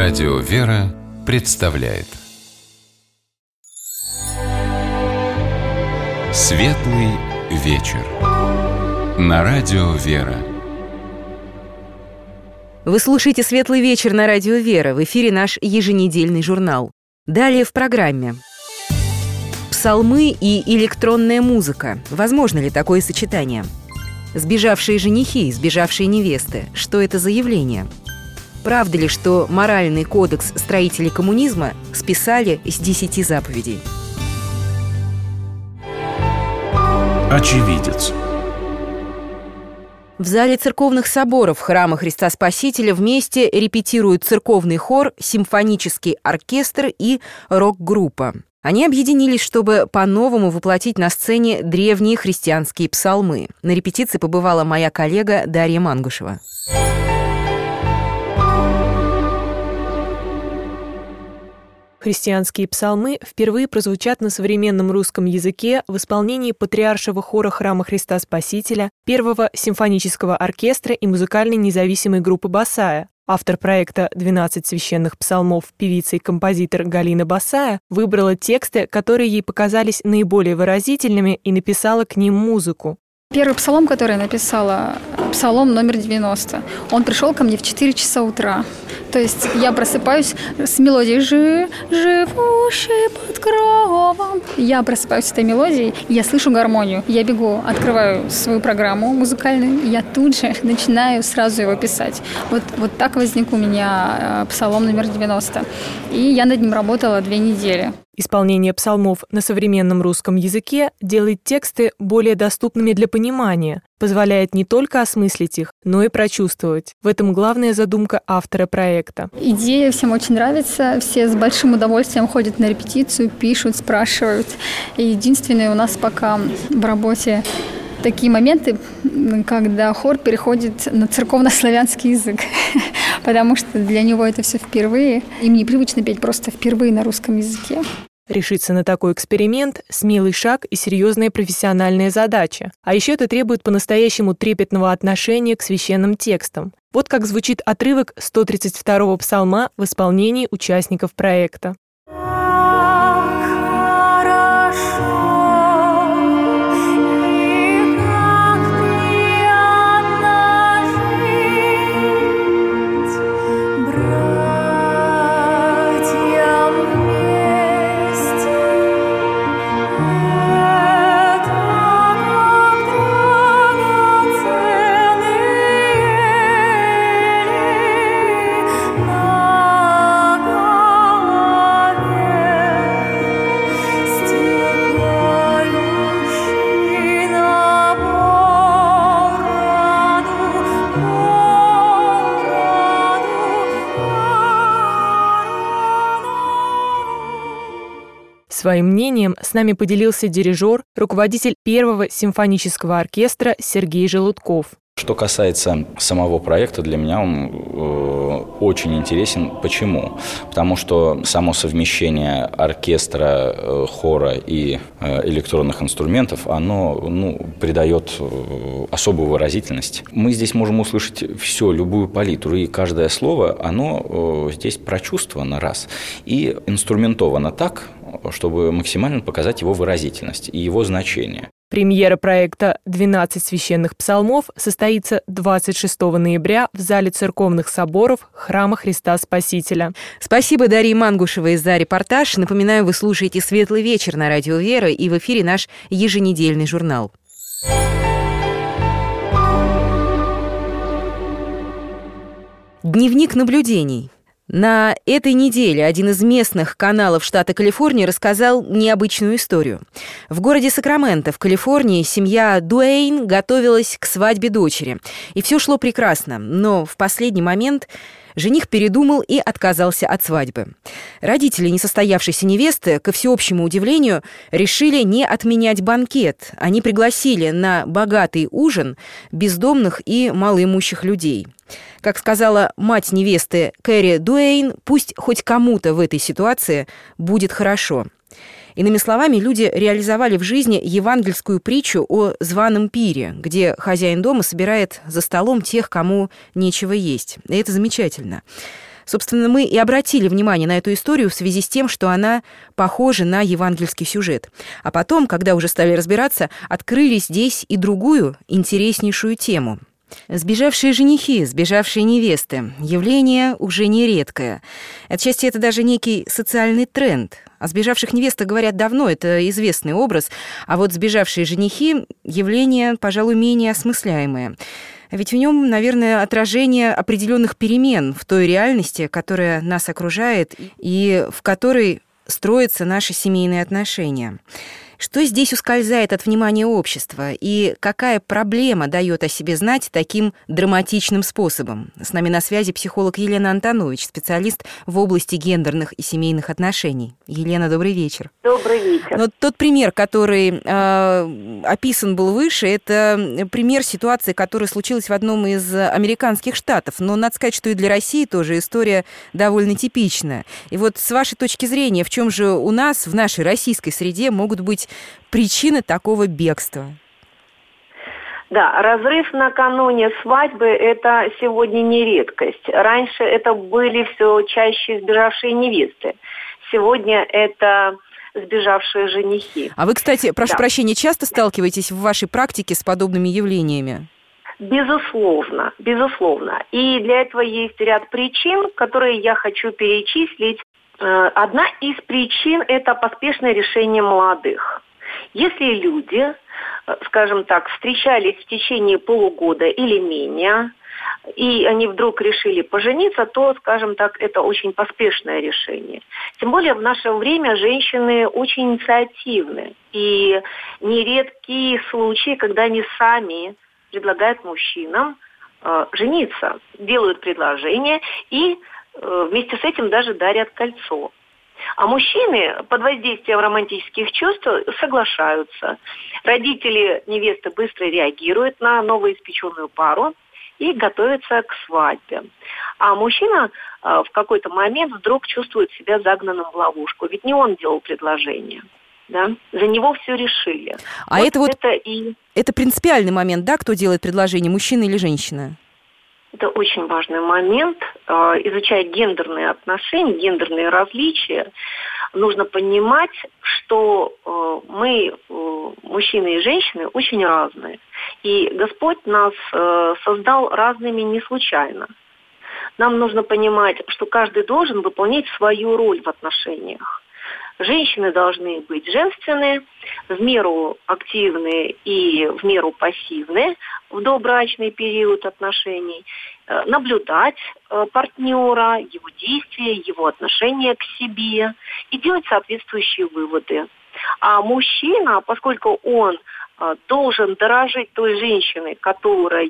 Радио «Вера» представляет Светлый вечер на Радио «Вера». Вы слушаете «Светлый вечер» на Радио «Вера». В эфире наш еженедельный журнал. Далее в программе. Псалмы и электронная музыка. Возможно ли такое сочетание? Сбежавшие женихи, сбежавшие невесты. Что это за явление? Правда ли, что моральный кодекс строителей коммунизма списали с 10 заповедей? Очевидец. В зале церковных соборов Храма Христа Спасителя вместе репетируют церковный хор, симфонический оркестр и рок-группа. Они объединились, чтобы по-новому воплотить на сцене древние христианские псалмы. На репетиции побывала моя коллега Дарья Мангушева. Христианские псалмы впервые прозвучат на современном русском языке в исполнении патриаршего хора Храма Христа Спасителя, первого симфонического оркестра и музыкальной независимой группы «Босая». Автор проекта «12 священных псалмов», певица и композитор Галина Босая, выбрала тексты, которые ей показались наиболее выразительными, и написала к ним музыку. Первый псалом, который я написала, псалом номер 90. Он пришел ко мне в 4 часа утра. То есть я просыпаюсь с мелодией «Живущий под кровом». Я просыпаюсь с этой мелодией, я слышу гармонию. Я бегу, открываю свою программу музыкальную, и я тут же начинаю сразу его писать. Вот так возник у меня псалом номер 90. И я над ним работала 2 недели. Исполнение псалмов на современном русском языке делает тексты более доступными для понимания, позволяет не только осмыслить их, но и прочувствовать. В этом главная задумка автора проекта. Идея всем очень нравится, все с большим удовольствием ходят на репетицию, пишут, спрашивают. И единственное у нас пока в работе такие моменты, когда хор переходит на церковно-славянский язык, потому что для него это все впервые. Им непривычно петь просто впервые на русском языке. Решиться на такой эксперимент – смелый шаг и серьезная профессиональная задача. А еще это требует по-настоящему трепетного отношения к священным текстам. Вот как звучит отрывок 132-го псалма в исполнении участников проекта. Своим мнением с нами поделился дирижер, руководитель первого симфонического оркестра Сергей Желудков. Что касается самого проекта, для меня он очень интересен. Почему? Потому что само совмещение оркестра, хора и электронных инструментов, оно придает особую выразительность. Мы здесь можем услышать все, любую палитру, и каждое слово, оно здесь прочувствовано раз и инструментовано так, чтобы максимально показать его выразительность и его значение. Премьера проекта «12 священных псалмов» состоится 26 ноября в зале церковных соборов Храма Христа Спасителя. Спасибо Дарье Мангушевой за репортаж. Напоминаю, вы слушаете «Светлый вечер» на Радио «Вера», и в эфире наш еженедельный журнал. Дневник наблюдений. На этой неделе один из местных каналов штата Калифорния рассказал необычную историю. В городе Сакраменто, в Калифорнии, семья Дуэйн готовилась к свадьбе дочери. И все шло прекрасно, но в последний момент жених передумал и отказался от свадьбы. Родители несостоявшейся невесты, ко всеобщему удивлению, решили не отменять банкет. Они пригласили на богатый ужин бездомных и малоимущих людей. Как сказала мать невесты Кэрри Дуэйн, пусть хоть кому-то в этой ситуации будет хорошо. Иными словами, люди реализовали в жизни евангельскую притчу о званом пире, где хозяин дома собирает за столом тех, кому нечего есть. И это замечательно. Собственно, мы и обратили внимание на эту историю в связи с тем, что она похожа на евангельский сюжет. А потом, когда уже стали разбираться, открыли здесь и другую, интереснейшую тему. Сбежавшие женихи, сбежавшие невесты – явление уже не редкое. Отчасти это даже некий социальный тренд. О сбежавших невестах говорят давно, это известный образ, а вот сбежавшие женихи – явление, пожалуй, менее осмысляемое. Ведь в нем, наверное, отражение определенных перемен в той реальности, которая нас окружает и в которой строятся наши семейные отношения. Что здесь ускользает от внимания общества и какая проблема дает о себе знать таким драматичным способом? С нами на связи психолог Елена Антонович, специалист в области гендерных и семейных отношений. Елена, добрый вечер. Добрый вечер. Но тот пример, который описан был выше, это пример ситуации, которая случилась в одном из американских штатов. Но надо сказать, что и для России тоже история довольно типичная. И вот с вашей точки зрения, в чем же у нас, в нашей российской среде, могут быть причины такого бегства? Да, разрыв накануне свадьбы – это сегодня не редкость. Раньше это были все чаще сбежавшие невесты. Сегодня это сбежавшие женихи. А вы, кстати, прошу прощения, часто сталкиваетесь в вашей практике с подобными явлениями? Безусловно, безусловно. И для этого есть ряд причин, которые я хочу перечислить. Одна из причин – это поспешное решение молодых. Если люди, скажем так, встречались в течение полугода или менее, и они вдруг решили пожениться, то, скажем так, это очень поспешное решение. Тем более в наше время женщины очень инициативны. И нередки случаи, когда они сами предлагают мужчинам жениться, делают предложение и вместе с этим даже дарят кольцо. А мужчины под воздействием романтических чувств соглашаются. Родители невесты быстро реагируют на новоиспеченную пару и готовятся к свадьбе. А мужчина в какой-то момент вдруг чувствует себя загнанным в ловушку. Ведь не он делал предложение. Да? За него все решили. А это принципиальный момент, да, кто делает предложение, мужчина или женщина? Это очень важный момент. Изучая гендерные отношения, гендерные различия, нужно понимать, что мы, мужчины и женщины, очень разные. И Господь нас создал разными не случайно. Нам нужно понимать, что каждый должен выполнять свою роль в отношениях. Женщины должны быть женственные, в меру активные и в меру пассивные в добрачный период отношений, наблюдать партнера, его действия, его отношения к себе и делать соответствующие выводы. А мужчина, поскольку он должен дорожить той женщиной, которая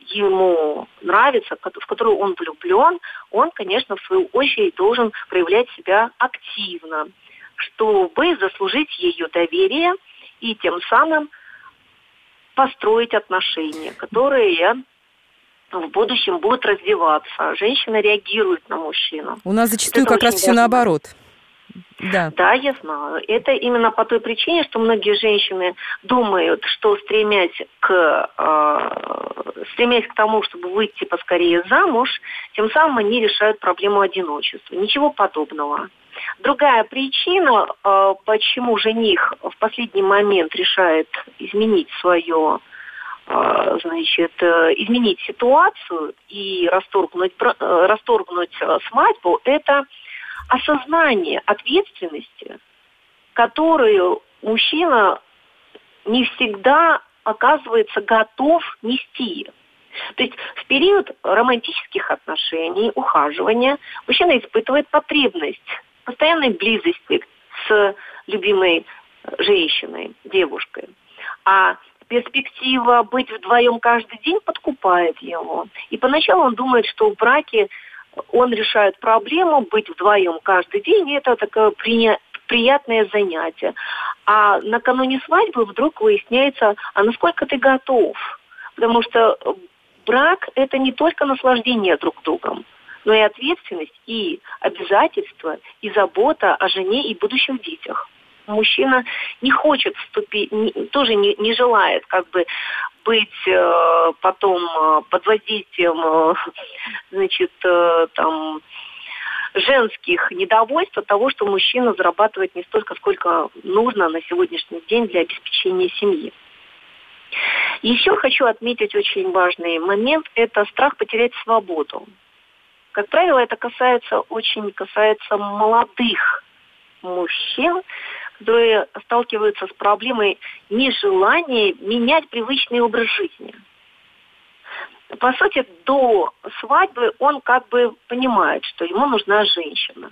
ему нравится, в которую он влюблен, он, конечно, в свою очередь должен проявлять себя активно, чтобы заслужить ее доверие и тем самым построить отношения, которые в будущем будут развиваться. Женщина реагирует на мужчину. У нас зачастую как раз все наоборот. Да, я знаю. Это именно по той причине, что многие женщины думают, что стремясь к тому, чтобы выйти поскорее замуж, тем самым они решают проблему одиночества. Ничего подобного. Другая причина, почему жених в последний момент решает изменить изменить ситуацию и расторгнуть свадьбу, это осознание ответственности, которую мужчина не всегда оказывается готов нести. То есть в период романтических отношений, ухаживания, мужчина испытывает потребность постоянной близости с любимой женщиной, девушкой. А перспектива быть вдвоем каждый день подкупает его. И поначалу он думает, что в браке он решает проблему быть вдвоем каждый день, и это такое приятное занятие. А накануне свадьбы вдруг выясняется, а насколько ты готов? Потому что брак – это не только наслаждение друг другом, но и ответственность, и обязательства, и забота о жене и будущих детях. Мужчина не хочет вступить, тоже не желает быть потом под воздействием, женских недовольств от того, что мужчина зарабатывает не столько, сколько нужно на сегодняшний день для обеспечения семьи. Еще хочу отметить очень важный момент – это страх потерять свободу. Как правило, это касается молодых мужчин, которые сталкиваются с проблемой нежелания менять привычный образ жизни. По сути, до свадьбы он как бы понимает, что ему нужна женщина.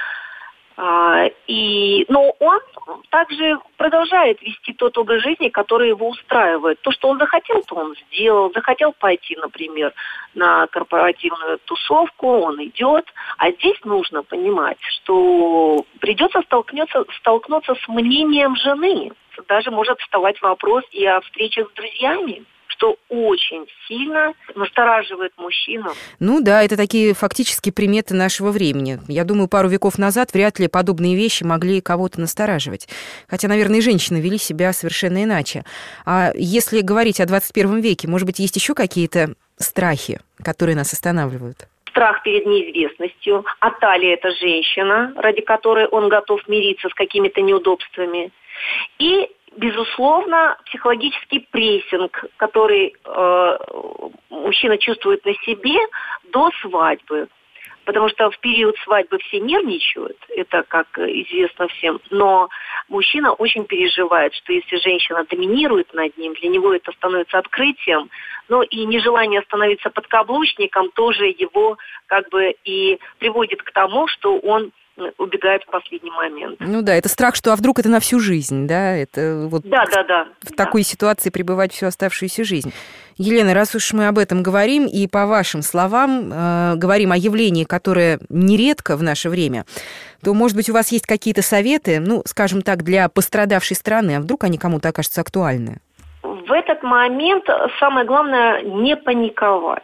Но он также продолжает вести тот образ жизни, который его устраивает. То, что он захотел, то он сделал. Захотел пойти, например, на корпоративную тусовку, он идет. А здесь нужно понимать, что придется столкнуться с мнением жены. Даже может вставать вопрос и о встречах с друзьями, что очень сильно настораживает мужчину. Ну да, это такие фактически приметы нашего времени. Я думаю, пару веков назад вряд ли подобные вещи могли кого-то настораживать. Хотя, наверное, и женщины вели себя совершенно иначе. А если говорить о 21 веке, может быть, есть еще какие-то страхи, которые нас останавливают? Страх перед неизвестностью. А талия – это женщина, ради которой он готов мириться с какими-то неудобствами. И безусловно, психологический прессинг, который мужчина чувствует на себе до свадьбы. Потому что в период свадьбы все нервничают, это как известно всем. Но мужчина очень переживает, что если женщина доминирует над ним, для него это становится открытием. Но и нежелание становиться подкаблучником тоже его как бы и приводит к тому, что он убегает в последний момент. Ну да, это страх, что а вдруг это на всю жизнь, да? Это вот да. В такой ситуации пребывать всю оставшуюся жизнь. Елена, раз уж мы об этом говорим, и по вашим словам говорим о явлении, которое нередко в наше время, то, может быть, у вас есть какие-то советы, ну, скажем так, для пострадавшей стороны, а вдруг они кому-то окажутся актуальны? В этот момент самое главное не паниковать.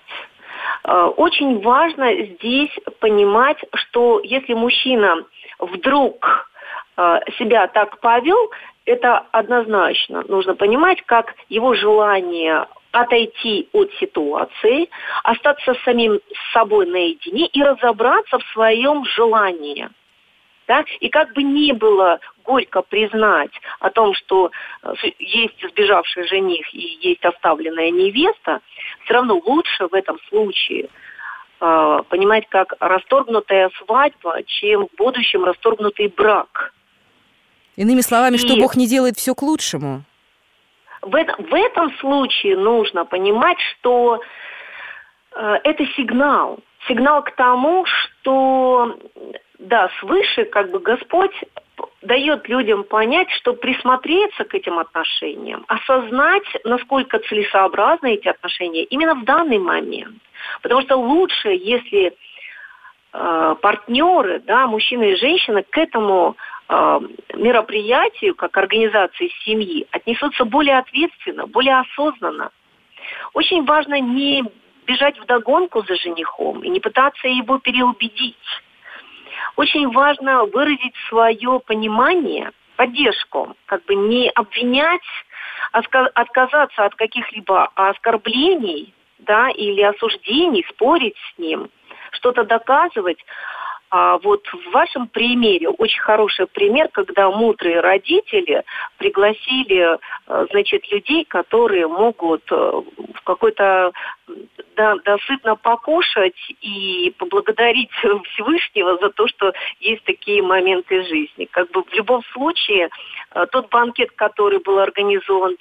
Очень важно здесь понимать, что если мужчина вдруг себя так повел, это однозначно нужно понимать, как его желание отойти от ситуации, остаться самим собой наедине и разобраться в своем желании. Да? И как бы ни было горько признать о том, что есть сбежавший жених и есть оставленная невеста, все равно лучше в этом случае понимать, как расторгнутая свадьба, чем в будущем расторгнутый брак. Иными словами, что Бог не делает, все к лучшему. В этом случае нужно понимать, что это сигнал к тому, что да, свыше как бы Господь дает людям понять, что присмотреться к этим отношениям, осознать, насколько целесообразны эти отношения именно в данный момент. Потому что лучше, если партнеры, да, мужчина и женщина, к этому мероприятию, как организации семьи, отнесутся более ответственно, более осознанно. Очень важно не бежать вдогонку за женихом и не пытаться его переубедить. Очень важно выразить свое понимание, поддержку, как бы не обвинять, отказаться от каких-либо оскорблений, да, или осуждений, спорить с ним, что-то доказывать. А вот в вашем примере очень хороший пример, когда мудрые родители пригласили, значит, людей, которые могут в какой-то досытно покушать и поблагодарить Всевышнего за то, что есть такие моменты жизни. Как бы в любом случае тот банкет, который был организован,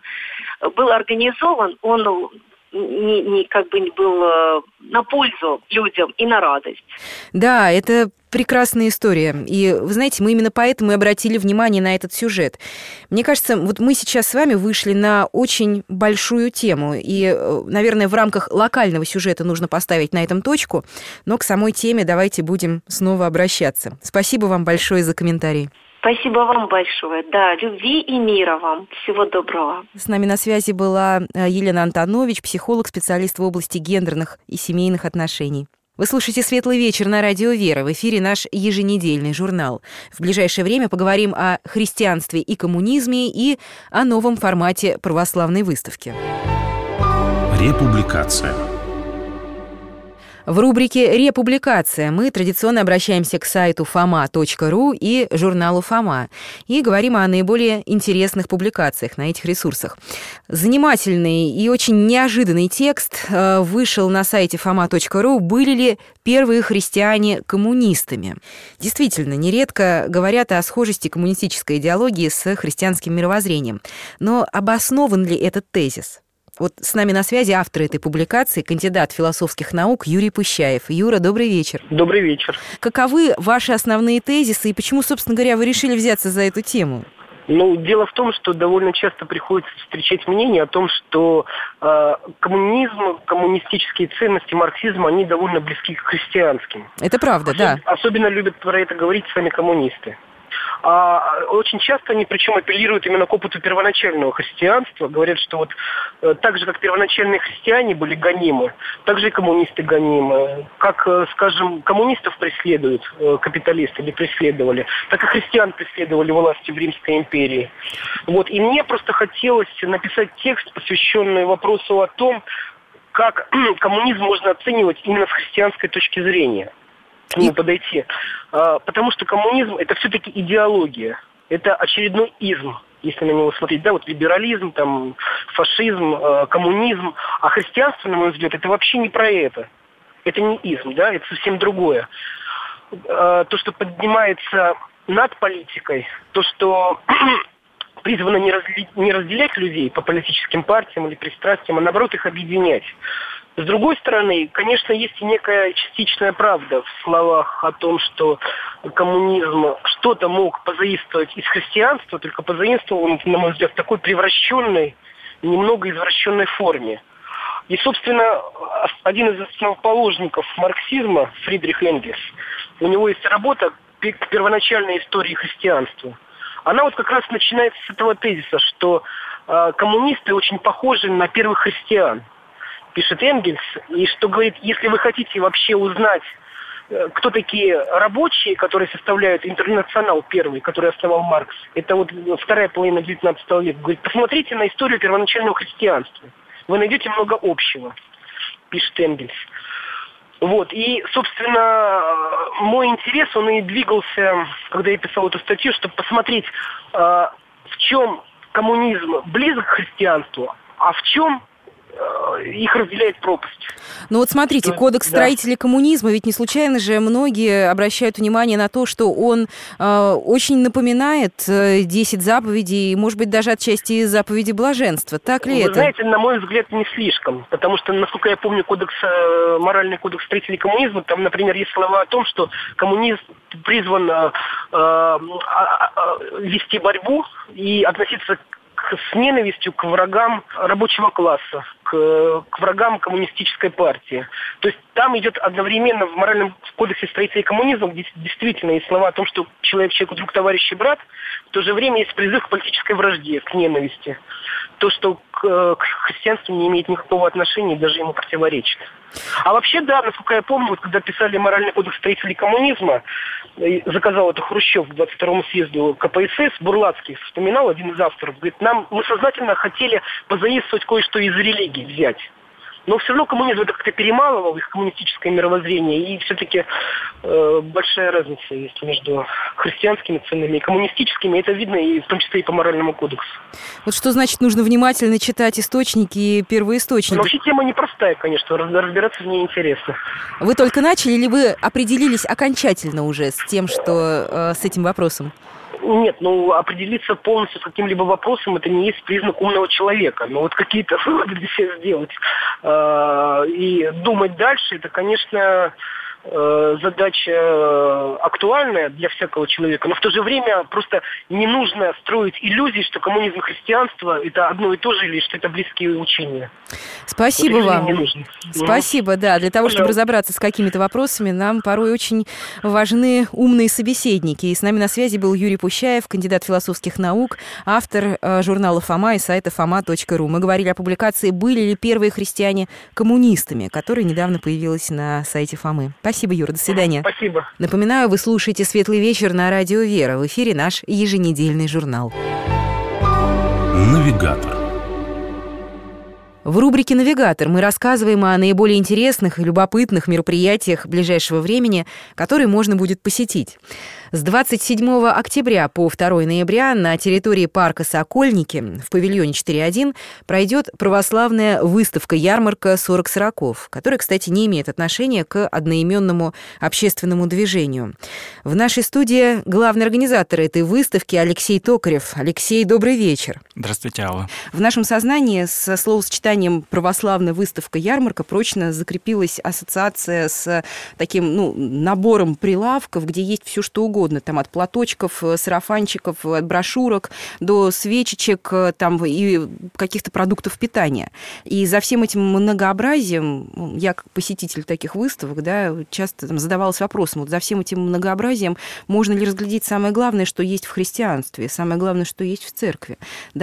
он не как бы был на пользу людям и на радость. Да, это прекрасная история. И, вы знаете, мы именно поэтому и обратили внимание на этот сюжет. Мне кажется, вот мы сейчас с вами вышли на очень большую тему. И, наверное, в рамках локального сюжета нужно поставить на этом точку. Но к самой теме давайте будем снова обращаться. Спасибо вам большое за комментарий. Спасибо вам большое. Да, любви и мира вам. Всего доброго. С нами на связи была Елена Антонович, психолог, специалист в области гендерных и семейных отношений. Вы слушаете «Светлый вечер» на радио «Вера». В эфире наш еженедельный журнал. В ближайшее время поговорим о христианстве и коммунизме и о новом формате православной выставки. Републикация. В рубрике «Републикация» мы традиционно обращаемся к сайту foma.ru и журналу «Фома» и говорим о наиболее интересных публикациях на этих ресурсах. Занимательный и очень неожиданный текст вышел на сайте foma.ru «Были ли первые христиане коммунистами?». Действительно, нередко говорят о схожести коммунистической идеологии с христианским мировоззрением. Но обоснован ли этот тезис? Вот с нами на связи автор этой публикации, кандидат философских наук Юрий Пущаев. Юра, добрый вечер. Добрый вечер. Каковы ваши основные тезисы и почему, собственно говоря, вы решили взяться за эту тему? Дело в том, что довольно часто приходится встречать мнение о том, что коммунизм, коммунистические ценности, марксизм, они довольно близки к христианским. Это правда, да. Особенно любят про это говорить сами коммунисты. Очень часто они, причем, апеллируют именно к опыту первоначального христианства. Говорят, что так же, как первоначальные христиане были гонимы, так же и коммунисты гонимы. Как, скажем, коммунистов преследуют капиталисты или преследовали, так и христиан преследовали власти в Римской империи. И мне просто хотелось написать текст, посвященный вопросу о том, как коммунизм можно оценивать именно с христианской точки зрения. К нему подойти. Потому что коммунизм – это все-таки идеология. Это очередной изм, если на него смотреть. Да, либерализм, фашизм, коммунизм. А христианство, на мой взгляд, это вообще не про это. Это не изм, да, это совсем другое. То, что поднимается над политикой, то, что призвано не разделять людей по политическим партиям или пристрастиям, а наоборот их объединять. С другой стороны, конечно, есть и некая частичная правда в словах о том, что коммунизм что-то мог позаимствовать из христианства, только позаимствовал он, на мой взгляд, в такой превращенной, немного извращенной форме. И, собственно, один из основоположников марксизма, Фридрих Энгельс, у него есть работа к первоначальной истории христианства. Она как раз начинается с этого тезиса, что коммунисты очень похожи на первых христиан, пишет Энгельс, и что говорит, если вы хотите вообще узнать, кто такие рабочие, которые составляют интернационал первый, который основал Маркс, это вторая половина XIX века, говорит, посмотрите на историю первоначального христианства, вы найдете много общего, пишет Энгельс. И, собственно, мой интерес, он и двигался, когда я писал эту статью, чтобы посмотреть, в чем коммунизм близок к христианству, а в чем их разделяет пропасть. Смотрите, кодекс строителей коммунизма, ведь не случайно же многие обращают внимание на то, что он очень напоминает 10 заповедей, может быть, даже отчасти заповеди блаженства. Так ли это? Вы знаете, на мой взгляд, не слишком, потому что, насколько я помню, моральный кодекс строителей коммунизма, там, например, есть слова о том, что коммунизм призван вести борьбу и относиться с ненавистью к врагам рабочего класса, к врагам коммунистической партии. То есть там идет одновременно в моральном кодексе строителей коммунизма, где действительно есть слова о том, что человеку друг, товарищ и брат, в то же время есть призыв к политической вражде, к ненависти. То, что к христианству не имеет никакого отношения, даже ему противоречит. А вообще, да, насколько я помню, когда писали моральный кодекс строителей коммунизма, заказал это Хрущев к 22-му съезду КПСС, Бурлацкий вспоминал, один из авторов, говорит, мы сознательно хотели позаимствовать кое-что из религии, взять. Но все равно коммунизм это как-то перемалывал их коммунистическое мировоззрение, и все-таки большая разница есть между христианскими ценами и коммунистическими, это видно и в том числе и по моральному кодексу. Что значит нужно внимательно читать источники и первоисточники? Вообще тема непростая, конечно, разбираться в ней интересно. Вы только начали или вы определились окончательно уже с тем, что с этим вопросом? Нет, определиться полностью с каким-либо вопросом это не есть признак умного человека. Но какие-то выводы для себя сделать и думать дальше, это, конечно, задача актуальная для всякого человека, но в то же время просто не нужно строить иллюзий, что коммунизм и христианство это одно и то же, или что это близкие учения. Спасибо вам. Спасибо, да. Для того, чтобы разобраться с какими-то вопросами, нам порой очень важны умные собеседники. И с нами на связи был Юрий Пущаев, кандидат философских наук, автор журнала «Фома» и сайта foma.ru. Мы говорили о публикации «Были ли первые христиане коммунистами?», которая недавно появилась на сайте Фомы. Спасибо, Юра, до свидания. Спасибо. Напоминаю, вы слушаете «Светлый вечер» на радио «Вера». В эфире наш еженедельный журнал. Навигатор. В рубрике «Навигатор» мы рассказываем о наиболее интересных и любопытных мероприятиях ближайшего времени, которые можно будет посетить. С 27 октября по 2 ноября на территории парка «Сокольники» в павильоне 4.1 пройдет православная выставка-ярмарка 40-40, которая, кстати, не имеет отношения к одноименному общественному движению. В нашей студии главный организатор этой выставки Алексей Токарев. Алексей, добрый вечер. Здравствуйте, Алла. В нашем сознании со словосочетанием «православная выставка-ярмарка» прочно закрепилась ассоциация с таким набором прилавков, где есть все что угодно. Там от платочков, сарафанчиков, от брошюрок до свечечек там, и каких-то продуктов питания. И за всем этим многообразием, я как посетитель таких выставок, часто задавалась вопросом, за всем этим многообразием можно ли разглядеть самое главное, что есть в христианстве, самое главное, что есть в церкви.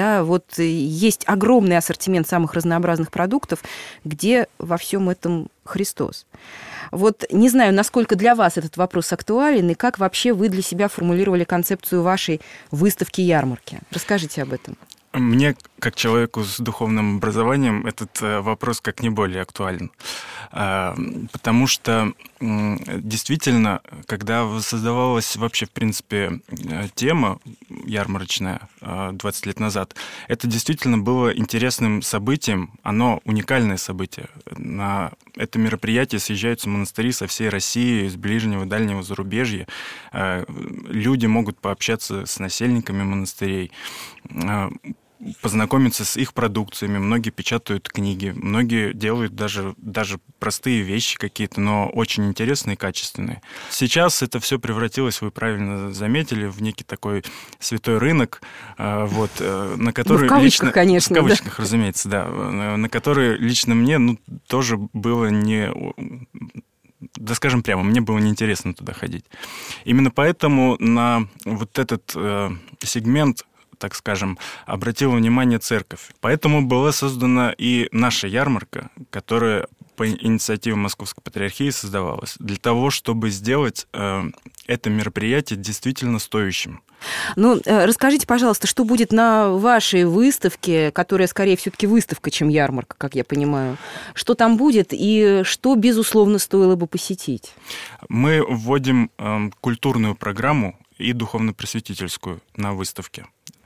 Есть огромный ассортимент самых разнообразных продуктов, где во всем этом Христос. Не знаю, насколько для вас этот вопрос актуален, и как вообще вы для себя формулировали концепцию вашей выставки-ярмарки. Расскажите об этом. Мне, как человеку с духовным образованием, этот вопрос как не более актуален. Потому что действительно, когда создавалась вообще, в принципе, тема ярмарочная 20 лет назад, это действительно было интересным событием, оно уникальное событие. На это мероприятие съезжаются монастыри со всей России, из ближнего, дальнего зарубежья. Люди могут пообщаться с насельниками монастырей, познакомиться с их продукциями. Многие печатают книги, многие делают даже простые вещи какие-то, но очень интересные и качественные. Сейчас это все превратилось, вы правильно заметили, в некий такой святой рынок, на который... в кавычках, конечно. В кавычках, разумеется, да. На который лично мне тоже было не... Да скажем прямо, мне было неинтересно туда ходить. Именно поэтому на вот этот сегмент, так скажем, обратила внимание церковь. Поэтому была создана и наша ярмарка, которая по инициативе Московской Патриархии создавалась, для того, чтобы сделать это мероприятие действительно стоящим. Расскажите, пожалуйста, что будет на вашей выставке, которая скорее все-таки выставка, чем ярмарка, как я понимаю. Что там будет и что, безусловно, стоило бы посетить? Мы вводим культурную программу и духовно-просветительскую на выставке.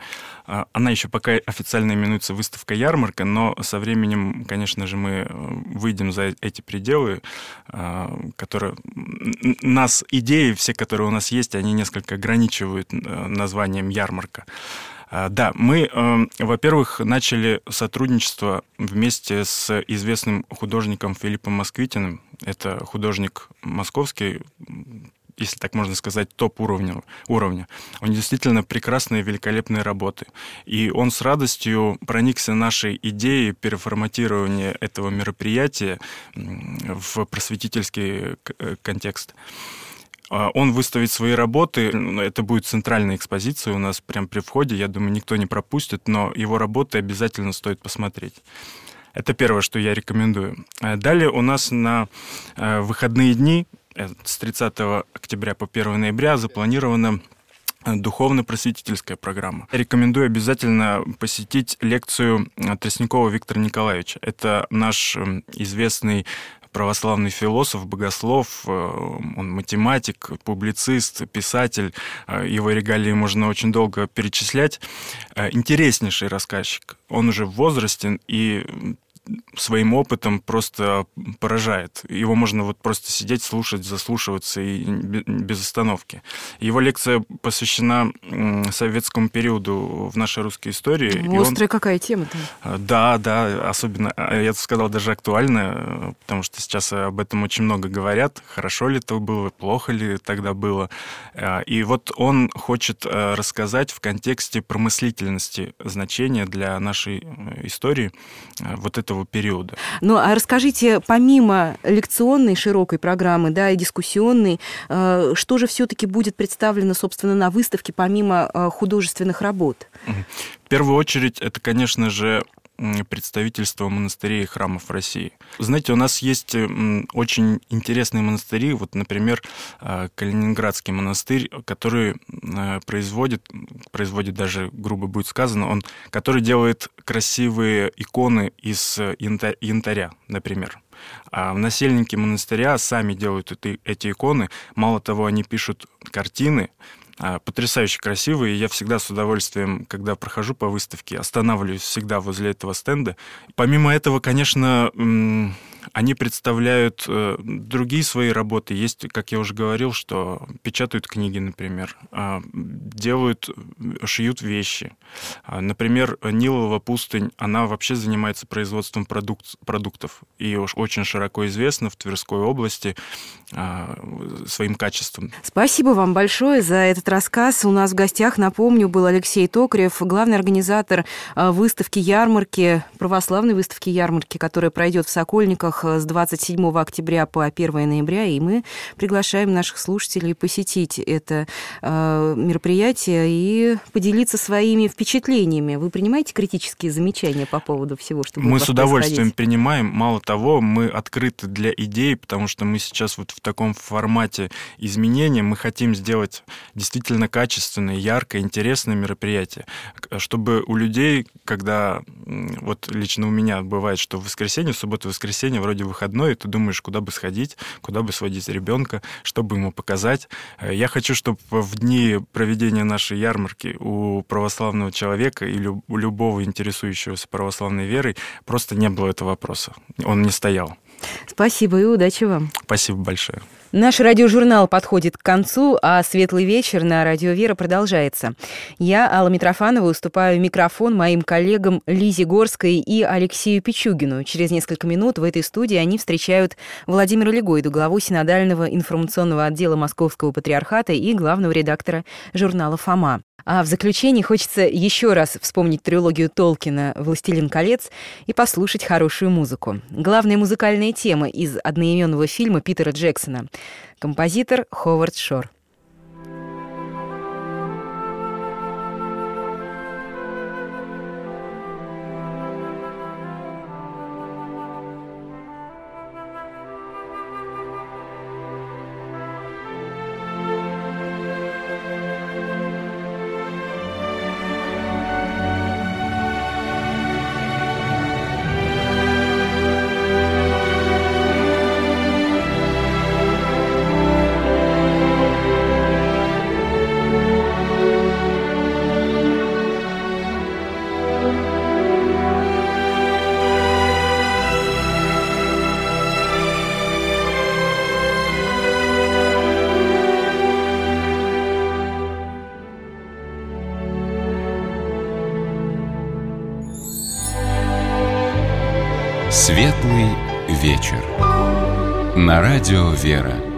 Она еще пока официально именуется выставка-ярмарка, но со временем, конечно же, мы выйдем за эти пределы, которые нас, идеи все, которые у нас есть, они несколько ограничивают названием ярмарка. Да, мы, во-первых, начали сотрудничество вместе с известным художником Филиппом Москвитиным. Это художник московский, если так можно сказать, топ-уровня. У него действительно прекрасные, великолепные работы. И он с радостью проникся нашей идеей переформатирования этого мероприятия в просветительский контекст. Он выставит свои работы, это будет центральная экспозиция у нас прямо при входе, я думаю, никто не пропустит, но его работы обязательно стоит посмотреть. Это первое, что я рекомендую. Далее у нас на выходные дни с 30 октября по 1 ноября запланирована духовно-просветительская программа. Рекомендую обязательно посетить лекцию Тростникова Виктора Николаевича. Это наш известный православный философ, богослов, он математик, публицист, писатель. Его регалии можно очень долго перечислять. Интереснейший рассказчик. Он уже в возрасте и своим опытом просто поражает. Его можно просто сидеть, слушать, заслушиваться и без остановки. Его лекция посвящена советскому периоду в нашей русской истории. Острая какая тема-то? Да, особенно, я бы сказал, даже актуальная, потому что сейчас об этом очень много говорят. Хорошо ли это было, плохо ли тогда было. И он хочет рассказать в контексте промыслительности значения для нашей истории этого периода. А расскажите, помимо лекционной широкой программы, и дискуссионной, что же все-таки будет представлено, собственно, на выставке, помимо художественных работ? В первую очередь, это, конечно же, представительства монастырей и храмов России. Знаете, у нас есть очень интересные монастыри, вот, например, Калининградский монастырь, который производит даже, грубо будет сказано, который делает красивые иконы из янтаря, например. А насельники монастыря сами делают эти иконы. Мало того, они пишут картины, потрясающе красивые. Я всегда с удовольствием, когда прохожу по выставке, останавливаюсь всегда возле этого стенда. Помимо этого, конечно, они представляют другие свои работы. Есть, как я уже говорил, что печатают книги, например, шьют вещи. Например, Нилова пустынь, она вообще занимается производством продуктов. И уж очень широко известна в Тверской области своим качеством. Спасибо вам большое за этот рассказ. У нас в гостях, напомню, был Алексей Токарев, главный организатор выставки-ярмарки, православной выставки-ярмарки, которая пройдет в Сокольниках с 27 октября по 1 ноября, и мы приглашаем наших слушателей посетить это мероприятие и поделиться своими впечатлениями. Вы принимаете критические замечания по поводу всего, что будет Мы с удовольствием принимаем. Мало того, мы открыты для идей, потому что мы сейчас вот в таком формате изменения. Мы хотим сделать действительно качественное, яркое, интересное мероприятие, чтобы у людей, когда вот лично у меня бывает, что в воскресенье, в субботу-воскресенье вроде выходной, и ты думаешь, куда бы сходить, куда бы сводить ребенка, чтобы ему показать. Я хочу, чтобы в дни проведения нашей ярмарки у православного человека или у любого интересующегося православной верой просто не было этого вопроса. Он не стоял. Спасибо и удачи вам. Спасибо большое. Наш радиожурнал подходит к концу, а «Светлый вечер» на Радио Вера продолжается. Я, Алла Митрофанова, уступаю микрофон моим коллегам Лизе Горской и Алексею Пичугину. Через несколько минут в этой студии они встречают Владимира Легойду, главу синодального информационного отдела Московского патриархата и главного редактора журнала «Фома». А в заключение хочется еще раз вспомнить трилогию Толкина «Властелин колец» и послушать хорошую музыку. Главная музыкальная тема из одноименного фильма Питера Джексона. Композитор Ховард Шор. Светлый вечер. На Радио Вера.